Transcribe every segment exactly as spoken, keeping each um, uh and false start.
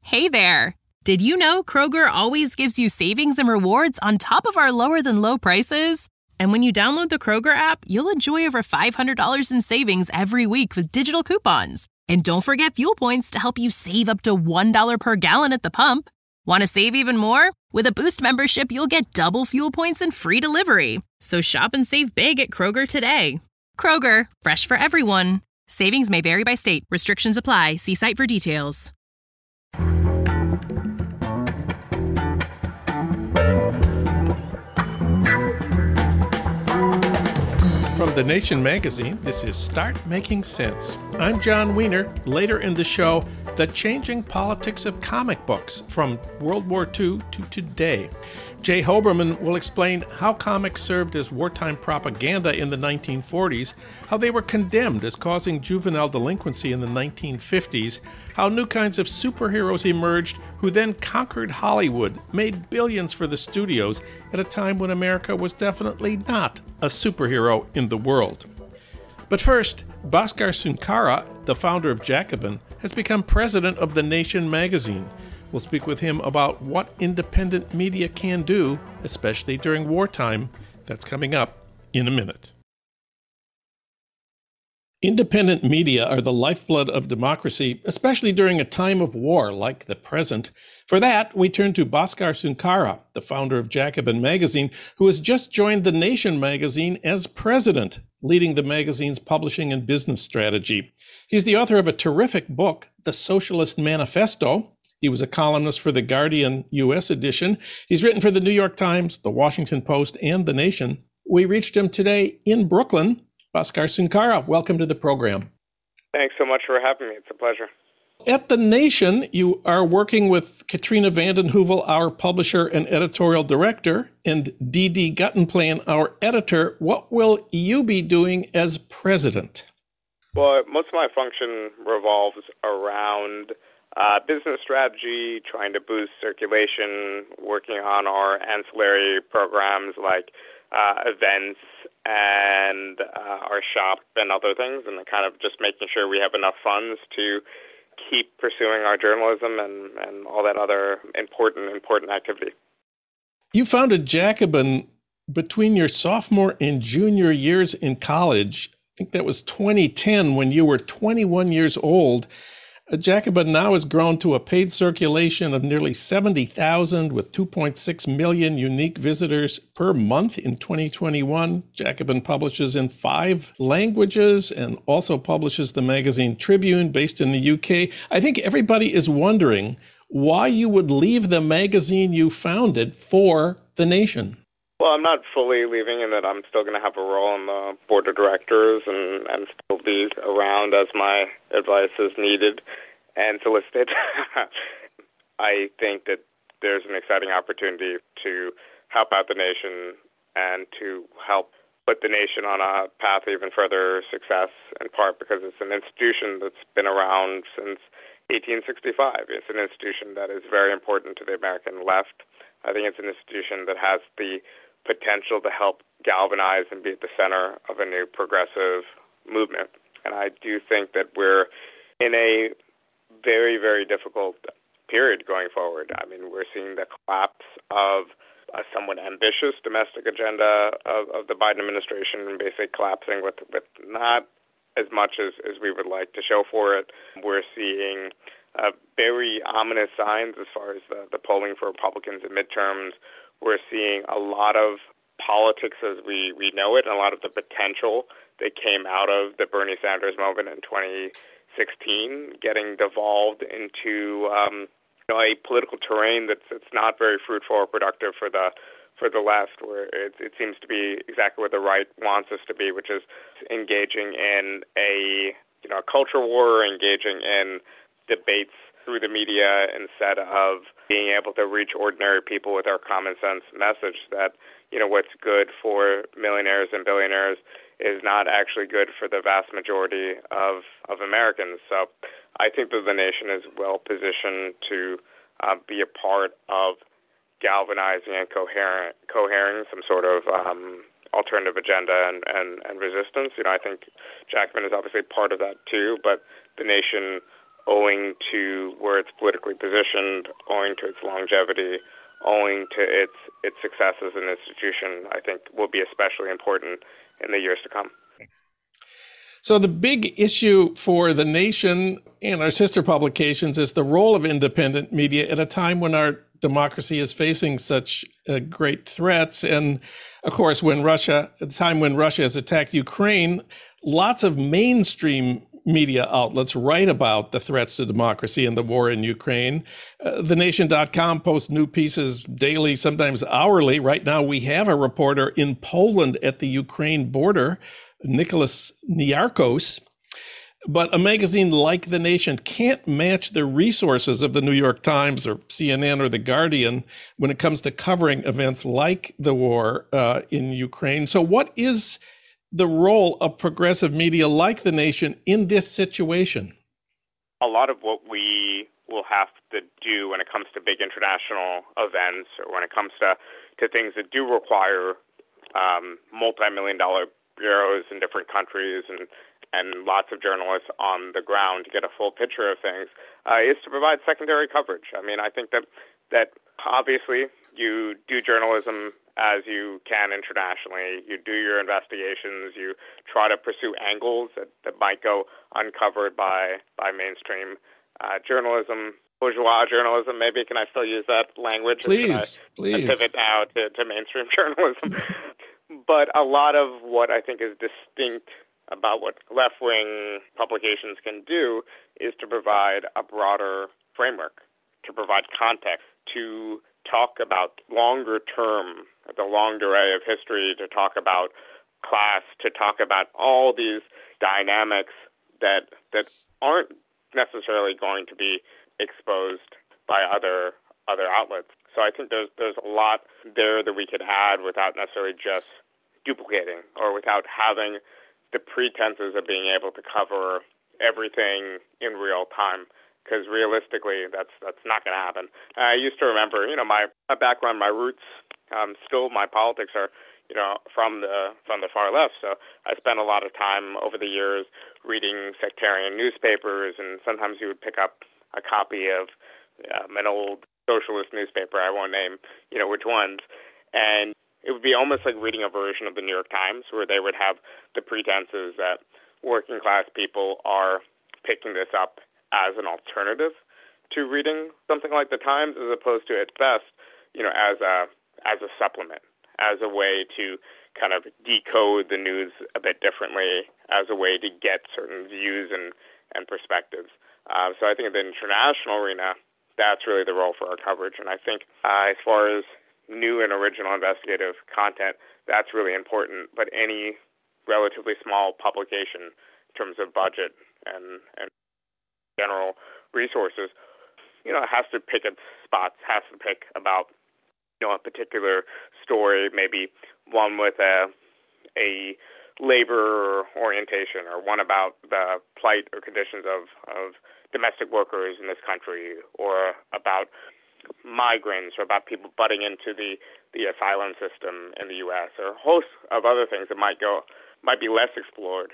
Hey there! Did you know Kroger always gives you savings and rewards on top of our lower-than-low prices? And when you download the Kroger app, you'll enjoy over five hundred dollars in savings every week with digital coupons. And don't forget fuel points to help you save up to one dollar per gallon at the pump. Want to save even more? With a Boost membership, you'll get double fuel points and free delivery. So shop and save big at Kroger today. Kroger, fresh for everyone. Savings may vary by state. Restrictions apply. See site for details. From The Nation magazine, this is Start Making Sense. I'm John Wiener. Later in the show, the changing politics of comic books from World War Two to today. Jay Hoberman will explain how comics served as wartime propaganda in the nineteen forties, how they were condemned as causing juvenile delinquency in the nineteen fifties, how new kinds of superheroes emerged who then conquered Hollywood, made billions for the studios at a time when America was definitely not a superhero in the world. But first, Bhaskar Sunkara, the founder of Jacobin, has become president of The Nation magazine. We'll speak with him about what independent media can do, especially during wartime. That's coming up in a minute. Independent media are the lifeblood of democracy, especially during a time of war like the present. For that, we turn to Bhaskar Sunkara, the founder of Jacobin magazine, who has just joined The Nation magazine as president, leading the magazine's publishing and business strategy. He's the author of a terrific book, The Socialist Manifesto. He was a columnist for The Guardian U S edition. He's written for The New York Times, The Washington Post, and The Nation. We reached him today in Brooklyn. Bhaskar Sunkara, welcome to the program. Thanks so much for having me. It's a pleasure. At The Nation, you are working with Katrina vanden Heuvel, our publisher and editorial director, and Dee Dee Guttenplan, our editor. What will you be doing as president? Well, most of my function revolves around uh, business strategy, trying to boost circulation, working on our ancillary programs like uh, events and uh, our shop and other things, and kind of just making sure we have enough funds to keep pursuing our journalism and, and all that other important, important activity. You founded Jacobin between your sophomore and junior years in college. I think that was twenty ten when you were twenty-one years old. Jacobin now has grown to a paid circulation of nearly seventy thousand with two point six million unique visitors per month in twenty twenty-one. Jacobin publishes in five languages and also publishes the magazine Tribune based in the U K. I think everybody is wondering why you would leave the magazine you founded for The Nation. Well, I'm not fully leaving in that I'm still going to have a role on the board of directors and, and still be around as my advice is needed and solicited. I think that there's an exciting opportunity to help out the Nation and to help put the Nation on a path of even further success, in part because it's an institution that's been around since eighteen sixty-five. It's an institution that is very important to the American left. I think it's an institution that has the potential to help galvanize and be at the center of a new progressive movement. And I do think that we're in a very, very difficult period going forward. I mean, we're seeing the collapse of a somewhat ambitious domestic agenda of, of the Biden administration and basically collapsing with, with not as much as, as we would like to show for it. We're seeing uh, very ominous signs as far as the, the polling for Republicans in midterms. We're seeing a lot of politics as we, we know it and a lot of the potential that came out of the Bernie Sanders moment in twenty sixteen getting devolved into um, you know, a political terrain that's, that's not very fruitful or productive for the for the left, where it, it seems to be exactly where the right wants us to be, which is engaging in a you know a culture war, engaging in debates through the media instead of being able to reach ordinary people with our common sense message that, you know, what's good for millionaires and billionaires is not actually good for the vast majority of, of Americans. So I think that the Nation is well positioned to uh, be a part of galvanizing and coherent, cohering some sort of um, alternative agenda and, and, and resistance. You know, I think Jacobin is obviously part of that too, but the Nation owing to where it's politically positioned, owing to its longevity, owing to its its success as an institution, I think will be especially important in the years to come. So the big issue for The Nation and our sister publications is the role of independent media at a time when our democracy is facing such uh, great threats. And of course, when Russia, at the time when Russia has attacked Ukraine, lots of mainstream media outlets write about the threats to democracy and the war in Ukraine. Uh, the nation dot com posts new pieces daily, sometimes hourly. Right now, we have a reporter in Poland at the Ukraine border, Nicholas Niarchos. But a magazine like The Nation can't match the resources of the New York Times or C N N or The Guardian when it comes to covering events like the war uh, in Ukraine. So what is the role of progressive media like The Nation in this situation? A lot of what we will have to do when it comes to big international events or when it comes to, to things that do require um, multi-million dollar bureaus in different countries and and lots of journalists on the ground to get a full picture of things, uh, is to provide secondary coverage. I mean, I think that that obviously you do journalism as you can internationally. You do your investigations. You try to pursue angles that, that might go uncovered by, by mainstream uh, journalism. Bourgeois journalism, maybe. Can I still use that language? Please, I, please. I pivot now to, to mainstream journalism. But a lot of what I think is distinct about what left-wing publications can do is to provide a broader framework, to provide context, to talk about longer-term, the longue durée of history, to talk about class, to talk about all these dynamics that that aren't necessarily going to be exposed by other other outlets. So I think there's there's a lot there that we could add without necessarily just duplicating or without having the pretenses of being able to cover everything in real time, because realistically, that's that's not going to happen. I used to remember, you know, my, my background, my roots, um, still my politics are, you know, from the from the far left. So I spent a lot of time over the years reading sectarian newspapers, and sometimes you would pick up a copy of um, an old socialist newspaper. I won't name, you know, which ones, and it would be almost like reading a version of the New York Times, where they would have the pretenses that working class people are picking this up as an alternative to reading something like the Times, as opposed to, at best, you know, as a as a supplement, as a way to kind of decode the news a bit differently, as a way to get certain views and, and perspectives. Uh, so I think in the international arena, that's really the role for our coverage. And I think uh, as far as new and original investigative content, that's really important. But any relatively small publication in terms of budget and, and general resources, you know, has to pick its spots, has to pick about, you know, a particular story, maybe one with a, a labor orientation or one about the plight or conditions of, of domestic workers in this country, or about migrants, or about people butting into the, the asylum system in the U S, or a host of other things that might go might be less explored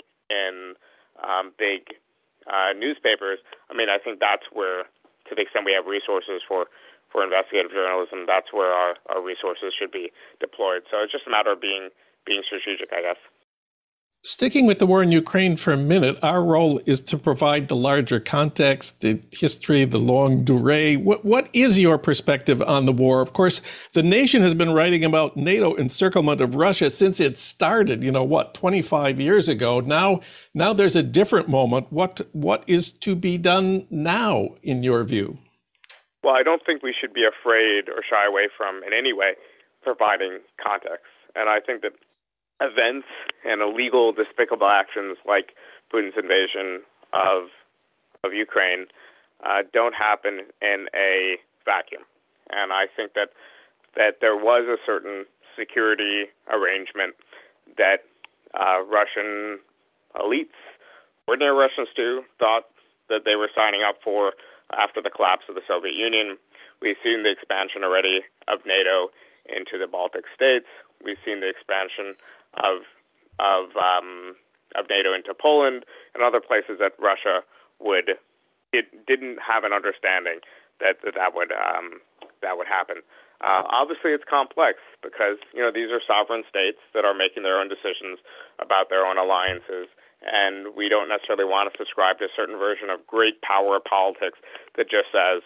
in um, big uh, newspapers. I mean, I think that's where, to the extent we have resources for, for investigative journalism, that's where our, our resources should be deployed. So it's just a matter of being being strategic, I guess. Sticking with the war in Ukraine for a minute, our role is to provide the larger context, the history, the longue durée. What, what is your perspective on the war? Of course, The Nation has been writing about NATO encirclement of Russia since it started, you know, what, twenty-five years ago. Now, now there's a different moment. What what is to be done now, in your view? Well, I don't think we should be afraid or shy away from, in any way, providing context. And I think that events and illegal, despicable actions like Putin's invasion of of Ukraine uh, don't happen in a vacuum. And I think that that there was a certain security arrangement that uh, Russian elites, ordinary Russians too, thought that they were signing up for after the collapse of the Soviet Union. We've seen the expansion already of NATO into the Baltic states. We've seen the expansion of of um, of NATO into Poland and other places that Russia would it didn't have an understanding that that, that would um, that would happen. Uh, obviously, it's complex because, you know, these are sovereign states that are making their own decisions about their own alliances, and we don't necessarily want to subscribe to a certain version of great power politics that just says,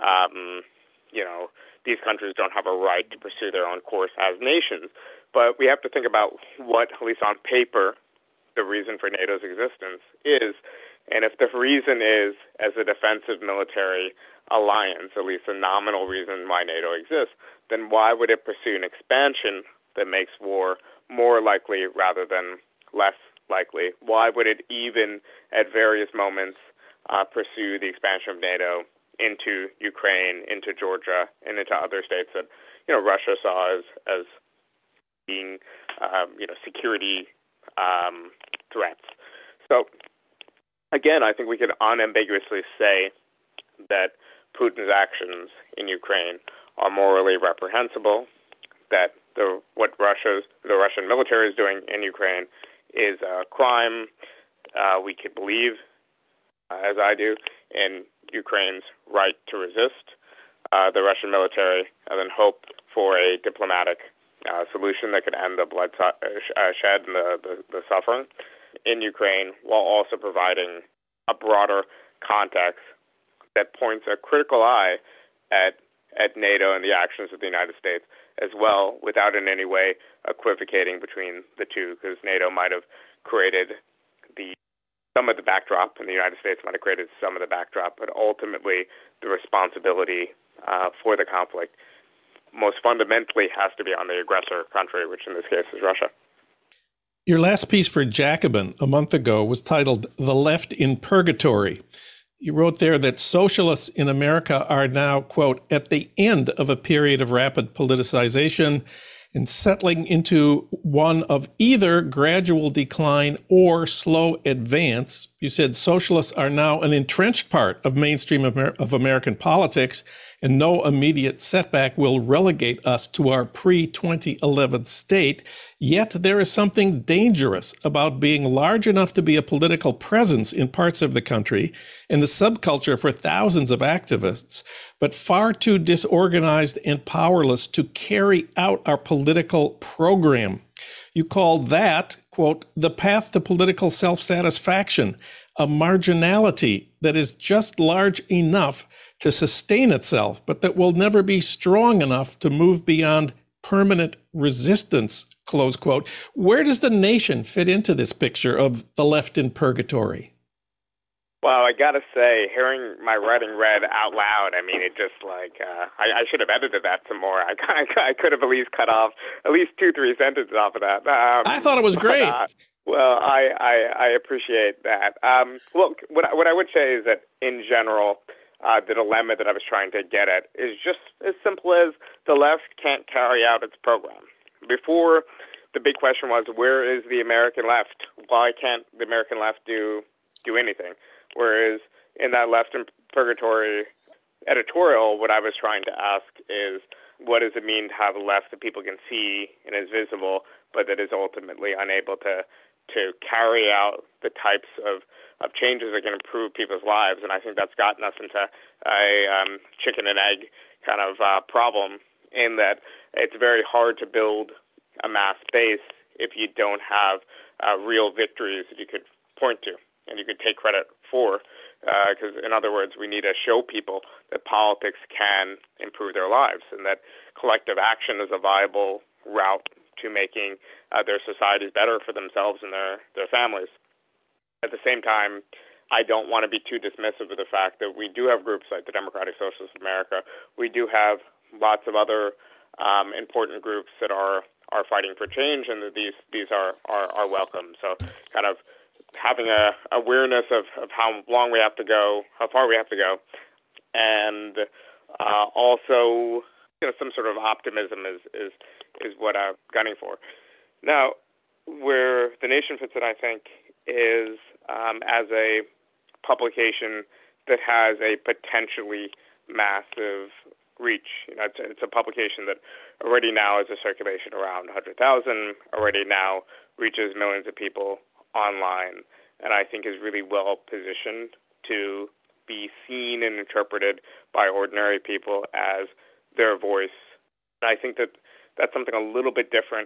um, you know, these countries don't have a right to pursue their own course as nations. But we have to think about what, at least on paper, the reason for NATO's existence is. And if the reason is as a defensive military alliance, at least a nominal reason why NATO exists, then why would it pursue an expansion that makes war more likely rather than less likely? Why would it even at various moments uh, pursue the expansion of NATO into Ukraine, into Georgia, and into other states that, you know, Russia saw as, as being, um, you know, security um, threats? So, again, I think we could unambiguously say that Putin's actions in Ukraine are morally reprehensible, that the what Russia's the Russian military is doing in Ukraine is a crime. Uh, we could believe, uh, as I do, in Ukraine's right to resist uh, the Russian military, and then hope for a diplomatic uh, solution that could end the blood uh, shed and the, the, the suffering in Ukraine, while also providing a broader context that points a critical eye at at NATO and the actions of the United States as well, without in any way equivocating between the two, because NATO might have created the some of the backdrop, and the United States might have created some of the backdrop, but ultimately the responsibility uh, for the conflict most fundamentally has to be on the aggressor country, which in this case is Russia. Your last piece for Jacobin a month ago was titled "The Left in Purgatory." You wrote there that socialists in America are now, quote, at the end of a period of rapid politicization and settling into one of either gradual decline or slow advance. You said socialists are now an entrenched part of mainstream Amer- of American politics, and no immediate setback will relegate us to our pre twenty eleven state. Yet there is something dangerous about being large enough to be a political presence in parts of the country and the subculture for thousands of activists, but far too disorganized and powerless to carry out our political program. You called that, quote, the path to political self-satisfaction, a marginality that is just large enough to sustain itself, but that will never be strong enough to move beyond permanent resistance, close quote. Where does the nation fit into this picture of the left in purgatory? Well, I got to say, hearing my writing read out loud, I mean, it just like, uh, I, I should have edited that some more. I, I, I could have at least cut off at least two, three sentences off of that. Um, I thought it was great. But, uh, well, I, I, I appreciate that. Um, look, what, what I would say is that in general, Uh, the dilemma that I was trying to get at is just as simple as the left can't carry out its program. Before, the big question was, where is the American left? Why can't the American left do do anything? Whereas in that left in purgatory editorial, what I was trying to ask is, what does it mean to have a left that people can see and is visible, but that is ultimately unable to to carry out the types of of changes that can improve people's lives? And I think that's gotten us into a um, chicken and egg kind of uh, problem, in that it's very hard to build a mass base if you don't have uh, real victories that you could point to and you could take credit for. Because, uh, in other words, we need to show people that politics can improve their lives, and that collective action is a viable route to making uh, their societies better for themselves and their, their families. At the same time, I don't want to be too dismissive of the fact that we do have groups like the Democratic Socialists of America. We do have lots of other um, important groups that are, are fighting for change, and that these these are, are, are welcome. So kind of having a awareness of, of how long we have to go, how far we have to go, and uh, also, you know, some sort of optimism is, is, is what I'm gunning for. Now, where the nation fits in, I think, is um, as a publication that has a potentially massive reach. You know, it's, it's a publication that already now has a circulation around one hundred thousand, already now reaches millions of people online, and I think is really well positioned to be seen and interpreted by ordinary people as their voice. And I think that that's something a little bit different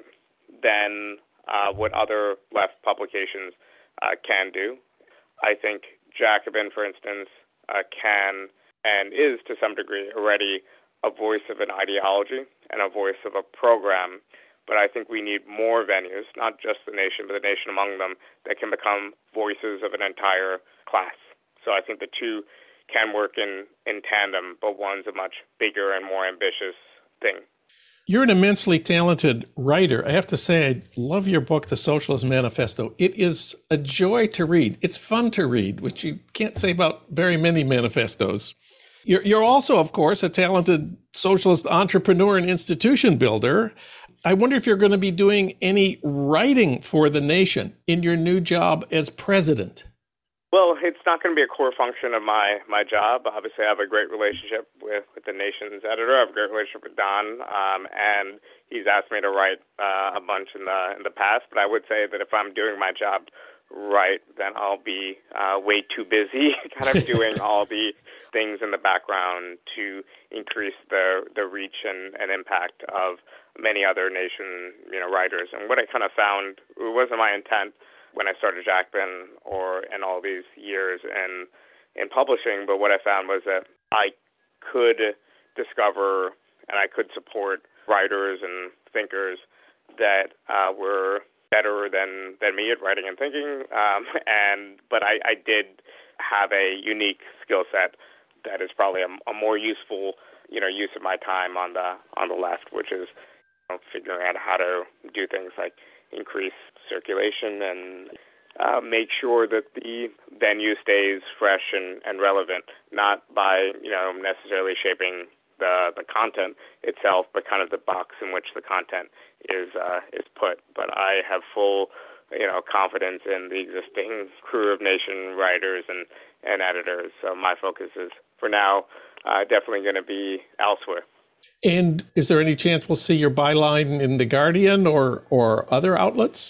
than uh, what other left publications uh, can do. I think Jacobin, for instance, uh, can and is to some degree already a voice of an ideology and a voice of a program. But I think we need more venues, not just the Nation, but the Nation among them, that can become voices of an entire class. So I think the two can work in, in tandem, but one's a much bigger and more ambitious thing. You're an immensely talented writer. I have to say, I love your book, The Socialist Manifesto. It is a joy to read. It's fun to read, which you can't say about very many manifestos. You're, you're also, of course, a talented socialist entrepreneur and institution builder. I wonder if you're going to be doing any writing for the Nation in your new job as president. Well, it's not going to be a core function of my, my job. Obviously, I have a great relationship with, with the Nation's editor. I have a great relationship with Don, um, and he's asked me to write uh, a bunch in the in the past. But I would say that if I'm doing my job right, then I'll be uh, way too busy kind of doing all the things in the background to increase the, the reach and, and impact of many other Nation you know, writers. And what I kind of found, it wasn't my intent when I started Jacobin or in all these years in in publishing, but what I found was that I could discover and I could support writers and thinkers that uh, were better than, than me at writing and thinking, um, and but I, I did have a unique skill set that is probably a, a more useful you know use of my time on the on the left, which is you know, figuring out how to do things like increase circulation and uh, make sure that the venue stays fresh and, and relevant, not by, you know, necessarily shaping the the content itself, but kind of the box in which the content is uh, is put. But I have full, you know, confidence in the existing crew of Nation writers and, and editors. So my focus is, for now, uh, definitely going to be elsewhere. And is there any chance we'll see your byline in The Guardian or, or other outlets?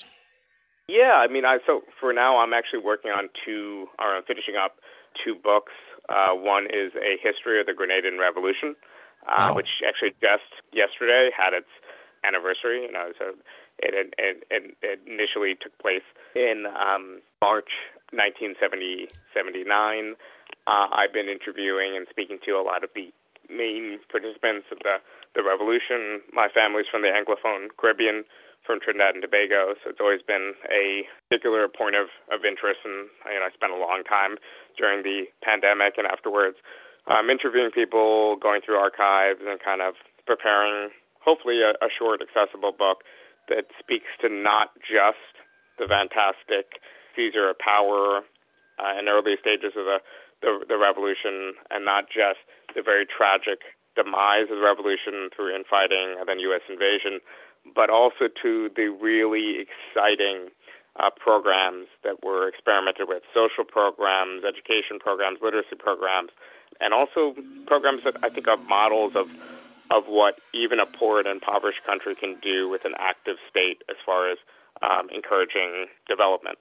Yeah, I mean, I so for now I'm actually working on two, or I'm finishing up two books. Uh, one is A History of the Grenadian Revolution, uh, wow. which actually just yesterday had its anniversary. You know, so it, it, it, it initially took place in um, March nineteen seventy-nine. Uh, I've been interviewing and speaking to a lot of the main participants of the, the revolution. My family's from the Anglophone Caribbean, from Trinidad and Tobago, so it's always been a particular point of, of interest, and you know, I spent a long time during the pandemic and afterwards um, interviewing people, going through archives, and kind of preparing, hopefully, a, a short, accessible book that speaks to not just the fantastic seizure of power uh, in early stages of the, the, the revolution, and not just the very tragic demise of the revolution through infighting and then U S invasion, but also to the really exciting uh, programs that were experimented with, social programs, education programs, literacy programs, and also programs that I think are models of of what even a poor and impoverished country can do with an active state as far as um, encouraging development.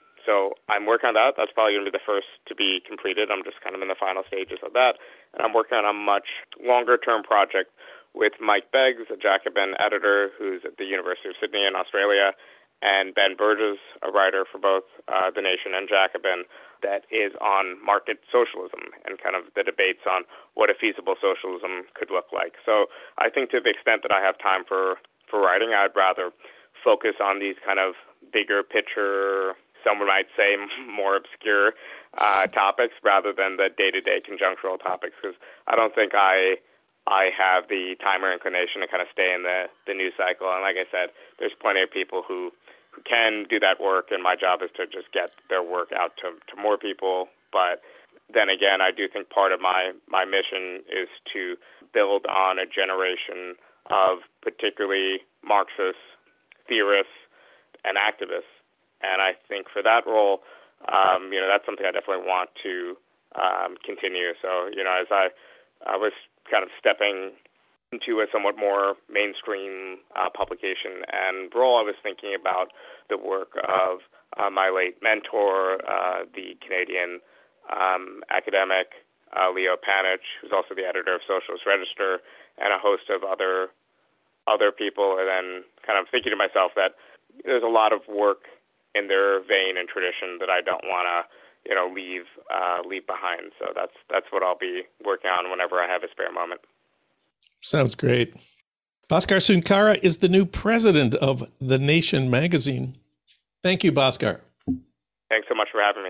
So I'm working on that. That's probably going to be the first to be completed. I'm just kind of in the final stages of that. And I'm working on a much longer-term project with Mike Beggs, a Jacobin editor who's at the University of Sydney in Australia, and Ben Burgess, a writer for both uh, The Nation and Jacobin, that is on market socialism and kind of the debates on what a feasible socialism could look like. So I think to the extent that I have time for, for writing, I'd rather focus on these kind of bigger picture, someone might say more obscure uh, topics rather than the day-to-day conjunctural topics, because I don't think I I have the time or inclination to kind of stay in the, the news cycle. And like I said, there's plenty of people who, who can do that work, and my job is to just get their work out to, to more people. But then again, I do think part of my, my mission is to build on a generation of particularly Marxist theorists and activists. And I think for that role, um, you know, that's something I definitely want to um, continue. So, you know, as I, I was kind of stepping into a somewhat more mainstream uh, publication and role, I was thinking about the work of uh, my late mentor, uh, the Canadian um, academic, uh, Leo Panich, who's also the editor of Socialist Register, and a host of other other people. And then kind of thinking to myself that there's a lot of work in their vein and tradition that I don't want to, you know, leave uh, leave behind. So that's that's what I'll be working on whenever I have a spare moment. Sounds great. Bhaskar Sunkara is the new president of The Nation magazine. Thank you, Bhaskar. Thanks so much for having me.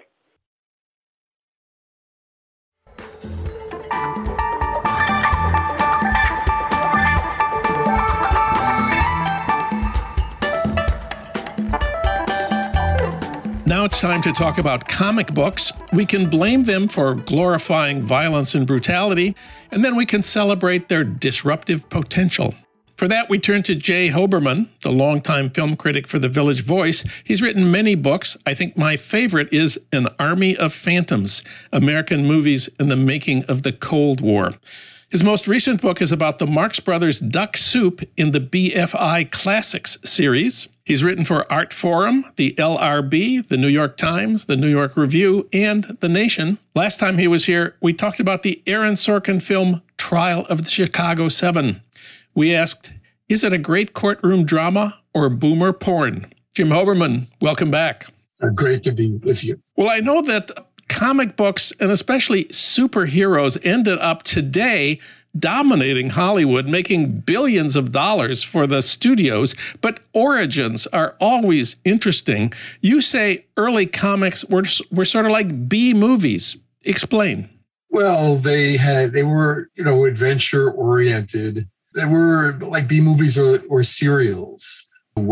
Now it's time to talk about comic books. We can blame them for glorifying violence and brutality, and then we can celebrate their disruptive potential. For that, we turn to Jay Hoberman, the longtime film critic for The Village Voice. He's written many books. I think my favorite is An Army of Phantoms, American Movies in the Making of the Cold War. His most recent book is about the Marx Brothers Duck Soup in the B F I Classics series. He's written for Art Forum, the L R B, the New York Times, the New York Review, and The Nation. Last time he was here, we talked about the Aaron Sorkin film Trial of the Chicago Seven. We asked, is it a great courtroom drama or boomer porn? Jim Hoberman, welcome back. Great to be with you. Well, I know that comic books, and especially superheroes, ended up today dominating Hollywood, making billions of dollars for the studios, but origins are always interesting. You say early comics were, were sort of like B movies. Explain. Well, they had they were, you know, adventure-oriented. They were like B movies or, or serials,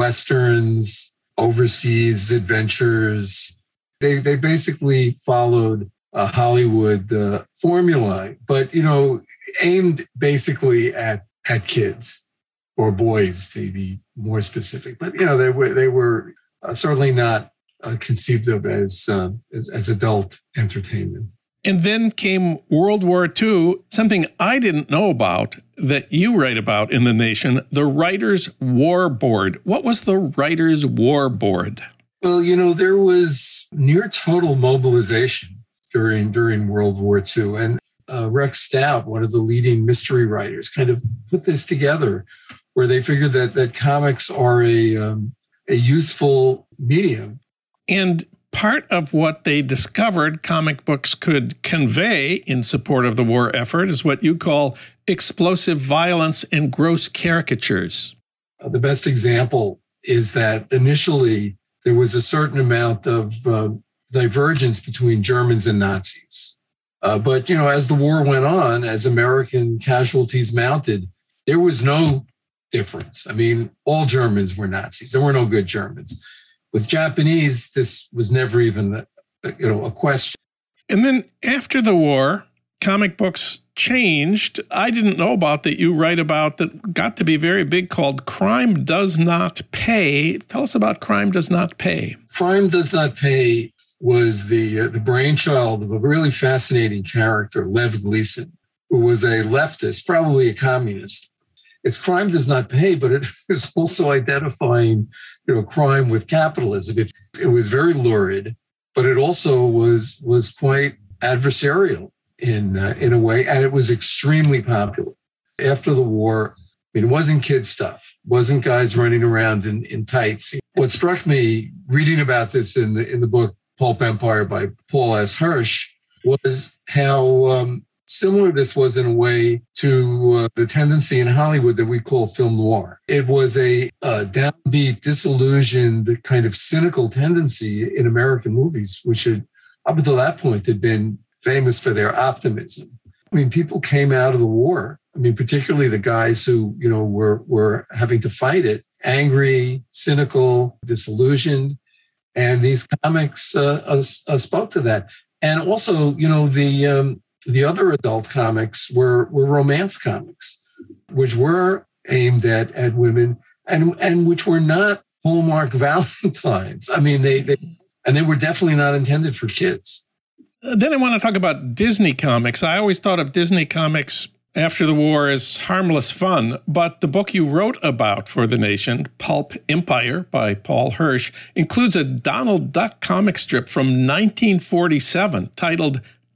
Westerns, overseas adventures. They they basically followed a Hollywood uh, formula, but, you know, aimed basically at at kids or boys, to be more specific. But, you know, they were they were uh, certainly not uh, conceived of as, uh, as as adult entertainment. And then came World War Two, something I didn't know about that you write about in The Nation, the Writers' War Board. What was the Writers' War Board? Well, you know, there was near total mobilization during during World War Two. And uh, Rex Stout, one of the leading mystery writers, kind of put this together where they figured that that comics are a um, a useful medium. And part of what they discovered comic books could convey in support of the war effort is what you call explosive violence and gross caricatures. Uh, the best example is that initially there was a certain amount of uh, divergence between Germans and Nazis. Uh, but, you know, as the war went on, as American casualties mounted, there was no difference. I mean, all Germans were Nazis. There were no good Germans. With Japanese, this was never even, a, you know, a question. And then after the war, comic books changed. I didn't know about that you write about that got to be very big, called Crime Does Not Pay. Tell us about Crime Does Not Pay. Crime Does Not Pay was the uh, the brainchild of a really fascinating character, Lev Gleason, who was a leftist, probably a communist. It's Crime Does Not Pay, but it is also identifying, you know, crime with capitalism. It, it was very lurid, but it also was was quite adversarial in uh, in a way, and it was extremely popular. After the war, I mean, it wasn't kid stuff. It wasn't guys running around in, in tights. What struck me reading about this in the in the book Pulp Empire by Paul S. Hirsch was how um, similar this was in a way to uh, the tendency in Hollywood that we call film noir. It was a, a downbeat, disillusioned, kind of cynical tendency in American movies, which had, up until that point, had been famous for their optimism. I mean, people came out of the war. I mean, particularly the guys who, you know, were were having to fight it, angry, cynical, disillusioned. And these comics uh, uh, uh, spoke to that. And also, you know, the um, the other adult comics were were romance comics, which were aimed at at women and and which were not Hallmark Valentines. I mean, they, they and they were definitely not intended for kids. Then I want to talk about Disney comics. I always thought of Disney comics after the war as harmless fun, but the book you wrote about for The Nation, Pulp Empire by Paul Hirsch, includes a Donald Duck comic strip from nineteen forty-seven titled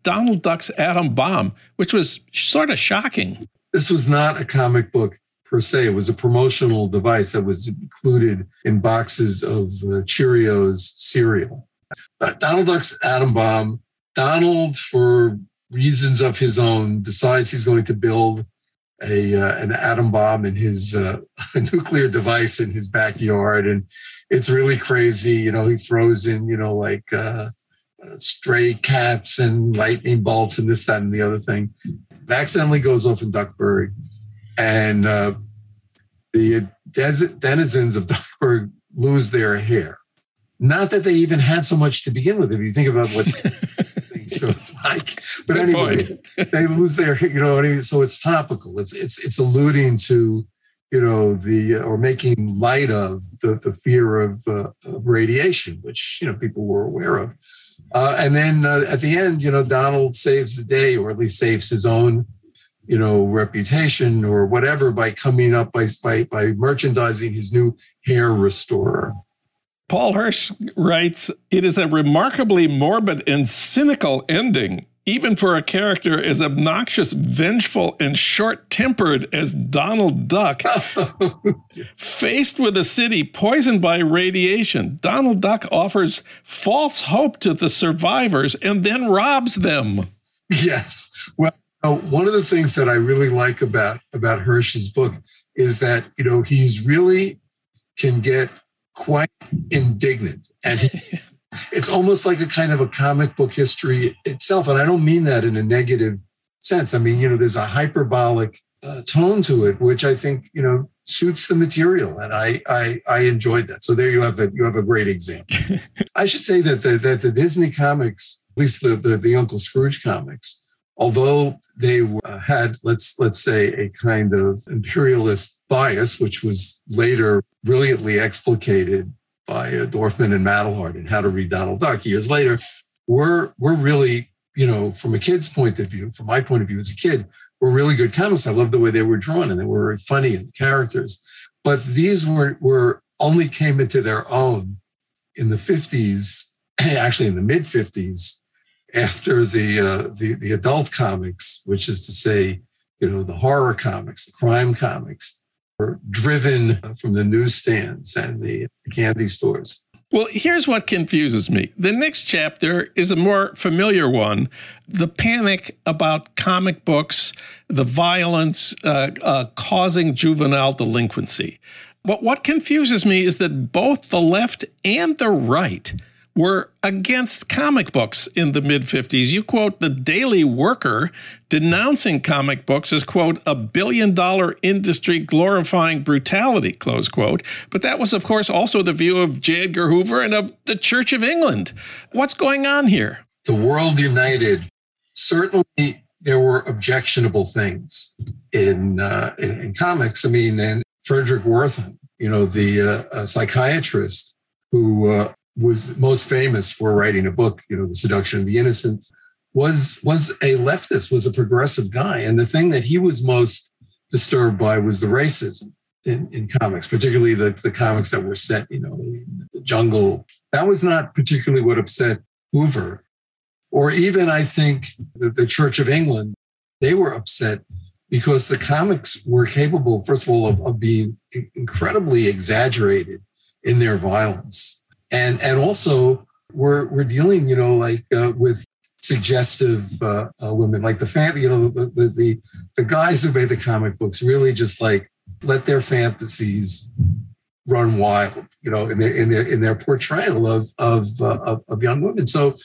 Donald Duck's Atom Bomb, which was sort of shocking. This was not a comic book per se. It was a promotional device that was included in boxes of uh, Cheerios cereal. Uh, Donald Duck's Atom Bomb, Donald, for reasons of his own, decides he's going to build a uh, an atom bomb in his uh, a nuclear device in his backyard. And it's really crazy. You know, he throws in, you know, like uh, uh, stray cats and lightning bolts and this, that, and the other thing. It accidentally goes off in Duckburg. And uh, the des- denizens of Duckburg lose their hair. Not that they even had so much to begin with, if you think about what things are like. But Good anyway, point. they lose their, you know, what I mean? So it's topical. It's it's it's alluding to, you know, the or making light of the, the fear of, uh, of radiation, which, you know, people were aware of. Uh, and then uh, at the end, you know, Donald saves the day, or at least saves his own, you know, reputation or whatever by coming up by by, by merchandising his new hair restorer. Paul Hirsch writes, "It is a remarkably morbid and cynical ending, even for a character as obnoxious, vengeful, and short-tempered as Donald Duck. Faced with a city poisoned by radiation, Donald Duck offers false hope to the survivors and then robs them." Yes. Well, uh, one of the things that I really like about, about Hirsch's book is that, you know, he's really can get quite indignant. And he, it's almost like a kind of a comic book history itself. And I don't mean that in a negative sense. I mean, you know, there's a hyperbolic uh, tone to it, which I think, you know, suits the material. And I I, I enjoyed that. So there you have a, you have a great example. I should say that the, that the Disney comics, at least the, the, the Uncle Scrooge comics, although they uh, had, let's let's say, a kind of imperialist bias, which was later brilliantly explicated by uh, Dorfman and Madelhart in How to Read Donald Duck years later, were were really, you know, from a kid's point of view, from my point of view as a kid, were really good comics. I loved the way they were drawn, and they were very funny and the characters. But these were were only came into their own in the fifties, actually in the mid fifties, after the, uh, the the adult comics, which is to say, you know, the horror comics, the crime comics, were driven from the newsstands and the candy stores. Well, here's what confuses me. The next chapter is a more familiar one. The panic about comic books, the violence uh, uh, causing juvenile delinquency. But what confuses me is that both the left and the right were against comic books in the mid-fifties. You quote the Daily Worker denouncing comic books as, quote, a billion-dollar industry glorifying brutality, close quote. But that was, of course, also the view of J. Edgar Hoover and of the Church of England. What's going on here? The world united. Certainly, there were objectionable things in uh, in, in comics. I mean, and Frederick Wertham, you know, the uh, psychiatrist who uh, was most famous for writing a book, you know, The Seduction of the Innocent, was was a leftist, was a progressive guy. And the thing that he was most disturbed by was the racism in, in comics, particularly the, the comics that were set, you know, in the jungle. That was not particularly what upset Hoover. Or even, I think, the, the Church of England, they were upset because the comics were capable, first of all, of, of being incredibly exaggerated in their violence. And and also we're we're dealing, you know, like uh, with suggestive uh, uh, women, like the fan, you know, the, the the the guys who made the comic books really just like let their fantasies run wild, you know, in their in their in their portrayal of of uh, of, of young women. So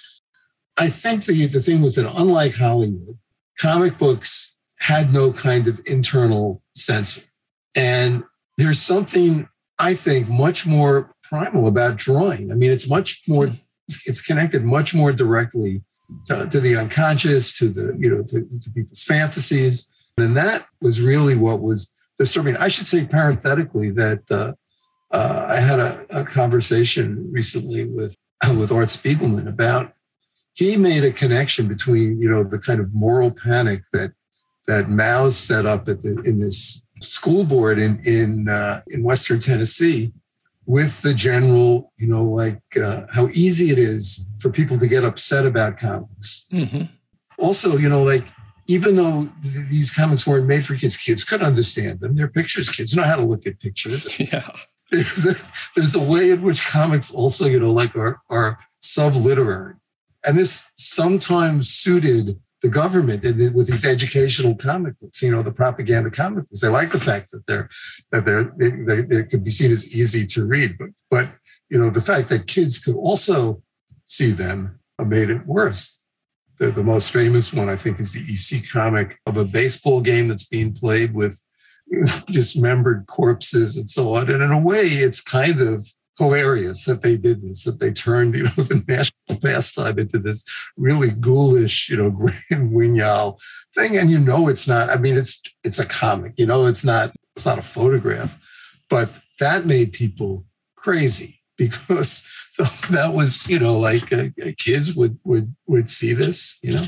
I think the the thing was that unlike Hollywood, comic books had no kind of internal censor, and there's something I think much more primal about drawing. I mean, it's much more, it's connected much more directly to, to the unconscious, to the, you know, to, to people's fantasies. And that was really what was disturbing. I should say parenthetically that uh, uh, I had a, a conversation recently with, with Art Spiegelman about, he made a connection between, you know, the kind of moral panic that, that Mao set up at the, in this school board in, in, uh, in Western Tennessee, with the general, you know, like uh, how easy it is for people to get upset about comics. Mm-hmm. also, you know, like, even though th- these comics weren't made for kids, kids could understand them. They're pictures. Kids know how to look at pictures. Yeah. There's a, there's a way in which comics also, you know, like are, are subliterary. And this sometimes suited the government with these educational comic books, you know, the propaganda comic books. They like the fact that they're, that they're, they, they, they could be seen as easy to read. But, but, you know, the fact that kids could also see them made it worse. The, the most famous one, I think, is the E C comic of a baseball game that's being played with dismembered corpses and so on. And in a way, it's kind of hilarious that they did this, that they turned, you know, the national pastime into this really ghoulish, you know, Grand Guignol thing. And you know, it's not, I mean, it's it's a comic, you know, it's not, it's not a photograph. But that made people crazy because that was, you know, like uh, kids would would would see this, you know.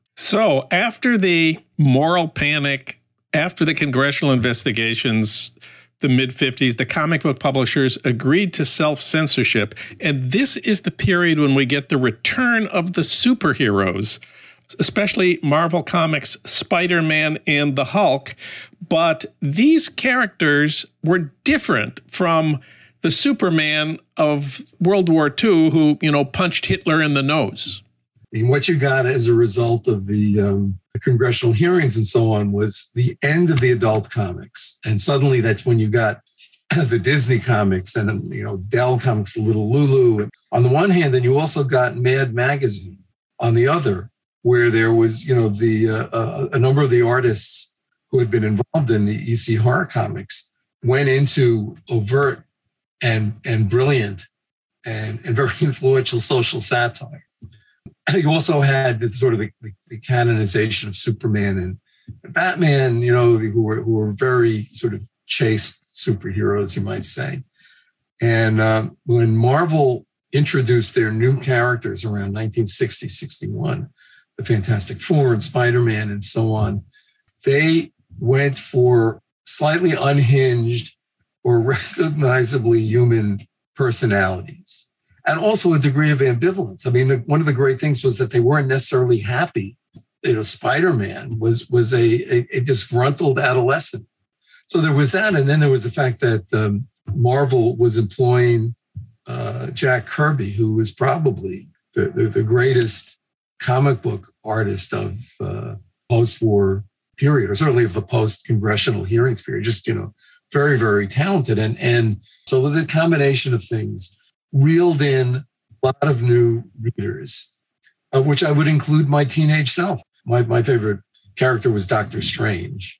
So after the moral panic, after the congressional investigations, the mid fifties, the comic book publishers agreed to self-censorship. And this is the period when we get the return of the superheroes, especially Marvel Comics' Spider-Man and the Hulk. But these characters were different from the Superman of World War Two who, you know, punched Hitler in the nose. And what you got as a result of the, um, the congressional hearings and so on was the end of the adult comics. And suddenly that's when you got the Disney comics and, you know, Dell Comics, Little Lulu. On the one hand, then you also got Mad Magazine on the other, where there was, you know, the uh, uh, a number of the artists who had been involved in the E C horror comics went into overt and and brilliant and, and very influential social satire. You also had this sort of the, the, the canonization of Superman and, and Batman, you know, who were who were very sort of chaste superheroes, you might say. And uh, when Marvel introduced their new characters around nineteen sixty, sixty-one, the Fantastic Four and Spider-Man and so on, they went for slightly unhinged or recognizably human personalities. And also a degree of ambivalence. I mean, the, one of the great things was that they weren't necessarily happy. You know, Spider-Man was was a, a, a disgruntled adolescent. So there was that. And then there was the fact that um, Marvel was employing uh, Jack Kirby, who was probably the, the, the greatest comic book artist of uh, post-war period, or certainly of the post-congressional hearings period. Just, you know, very, very talented. And, and so with the combination of things, reeled in a lot of new readers, uh, which I would include my teenage self. My my favorite character was Doctor Strange,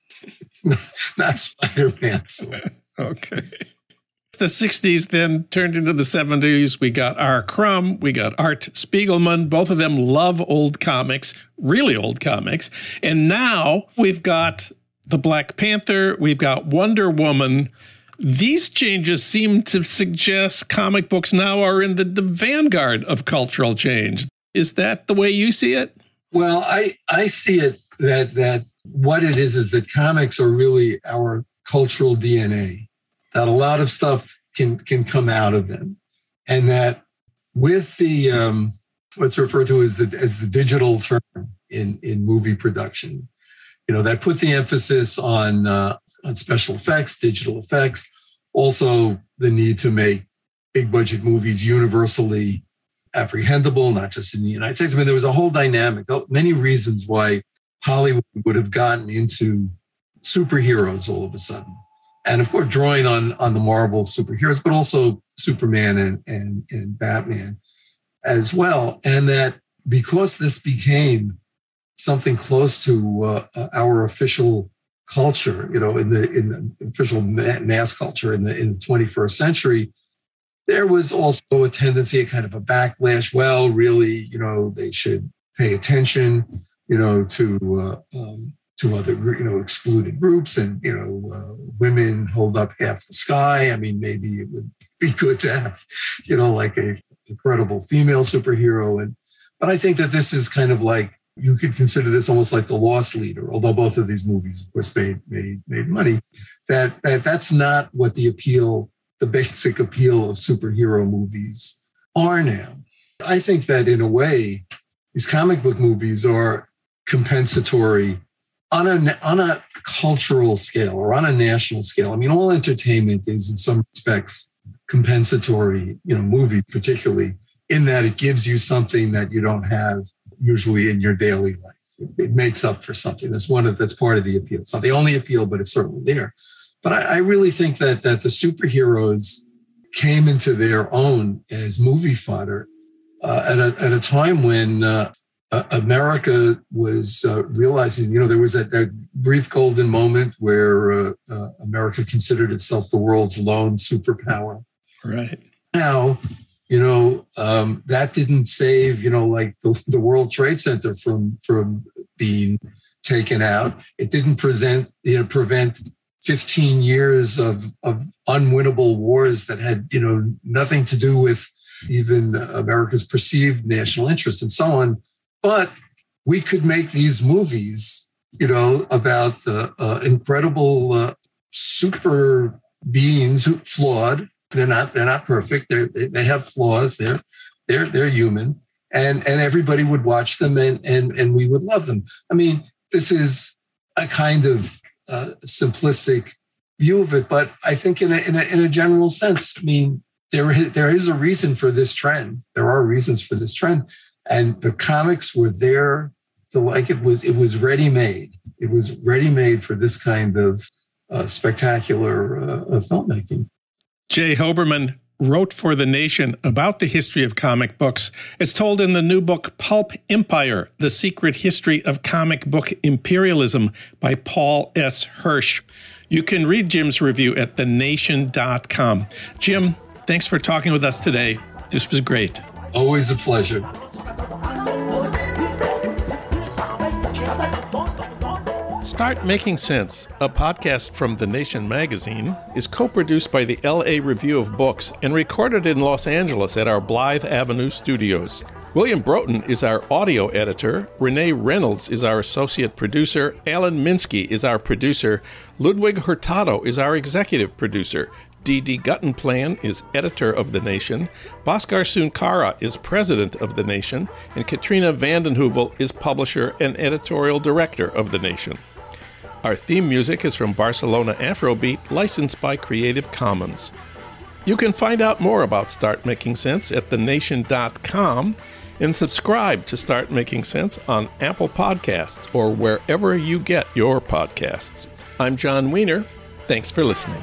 not Spider-Man. So. Okay. The sixties then turned into the seventies. We got R. Crumb, we got Art Spiegelman. Both of them love old comics, really old comics. And now we've got the Black Panther, we've got Wonder Woman. These changes seem to suggest comic books now are in the, the vanguard of cultural change. Is that the way you see it? Well, I, I see it that that what it is is that comics are really our cultural D N A, that a lot of stuff can, can come out of them. And that with the um, what's referred to as the as the digital term in, in movie production, you know, that put the emphasis on uh, on special effects, digital effects, also the need to make big budget movies universally apprehendable, not just in the United States. I mean, there was a whole dynamic, many reasons why Hollywood would have gotten into superheroes all of a sudden. And of course, drawing on, on the Marvel superheroes, but also Superman and, and, and Batman as well. And that because this became something close to uh, our official culture, you know, in the in the official mass culture in the in the twenty-first century, there was also a tendency, a kind of a backlash. Well, really, you know, they should pay attention, you know, to uh, um, to other, you know, excluded groups, and you know, uh, women hold up half the sky. I mean, maybe it would be good to have, you know, like a incredible female superhero. And but I think that this is kind of like, you could consider this almost like The Lost Leader, although both of these movies, of course, made made, made money. That, that that's not what the appeal, the basic appeal of superhero movies are now. I think that in a way, these comic book movies are compensatory on a, on a cultural scale or on a national scale. I mean, all entertainment is in some respects compensatory, you know, movies particularly, in that it gives you something that you don't have usually in your daily life. It, it makes up for something. That's one of that's part of the appeal. It's not the only appeal, but it's certainly there. But I, I really think that that the superheroes came into their own as movie fodder uh, at a at a time when uh, uh, America was uh, realizing, you know, there was that, that brief golden moment where uh, uh, America considered itself the world's lone superpower. Right. Now, you know, um, that didn't save, you know, like the, the World Trade Center from from being taken out. It didn't present, you know, prevent fifteen years of, of unwinnable wars that had, you know, nothing to do with even America's perceived national interest and so on. But we could make these movies, you know, about the uh, incredible uh, super beings who flawed. They're not. They're not perfect. They're, they they have flaws. They're they're they're human, and and everybody would watch them, and and and we would love them. I mean, this is a kind of uh, simplistic view of it, but I think in a, in a in a general sense, I mean, there is, there is a reason for this trend. There are reasons for this trend, and the comics were there to like it was. It was ready made. It was ready made for this kind of uh, spectacular uh, filmmaking. Jay Hoberman wrote for The Nation about the history of comic books. It's told in the new book, Pulp Empire, The Secret History of Comic Book Imperialism by Paul S. Hirsch. You can read Jim's review at the nation dot com. Jim, thanks for talking with us today. This was great. Always a pleasure. Start Making Sense, a podcast from The Nation magazine, is co-produced by the L A Review of Books and recorded in Los Angeles at our Blythe Avenue studios. William Broughton is our audio editor, Renee Reynolds is our associate producer, Alan Minsky is our producer, Ludwig Hurtado is our executive producer, Dee Dee Guttenplan is editor of The Nation, Bhaskar Sunkara is president of The Nation, and Katrina vanden Heuvel is publisher and editorial director of The Nation. Our theme music is from Barcelona Afrobeat, licensed by Creative Commons. You can find out more about Start Making Sense at the nation dot com and subscribe to Start Making Sense on Apple Podcasts or wherever you get your podcasts. I'm John Wiener. Thanks for listening.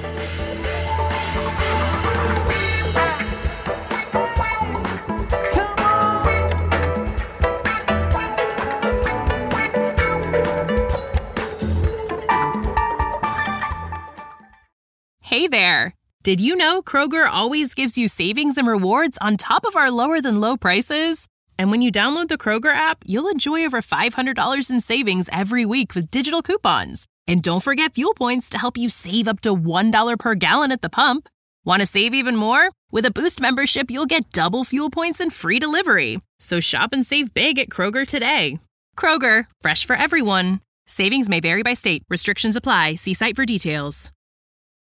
Hey there! Did you know Kroger always gives you savings and rewards on top of our lower-than-low prices? And when you download the Kroger app, you'll enjoy over five hundred dollars in savings every week with digital coupons. And don't forget fuel points to help you save up to one dollar per gallon at the pump. Want to save even more? With a Boost membership, you'll get double fuel points and free delivery. So shop and save big at Kroger today. Kroger, fresh for everyone. Savings may vary by state. Restrictions apply. See site for details.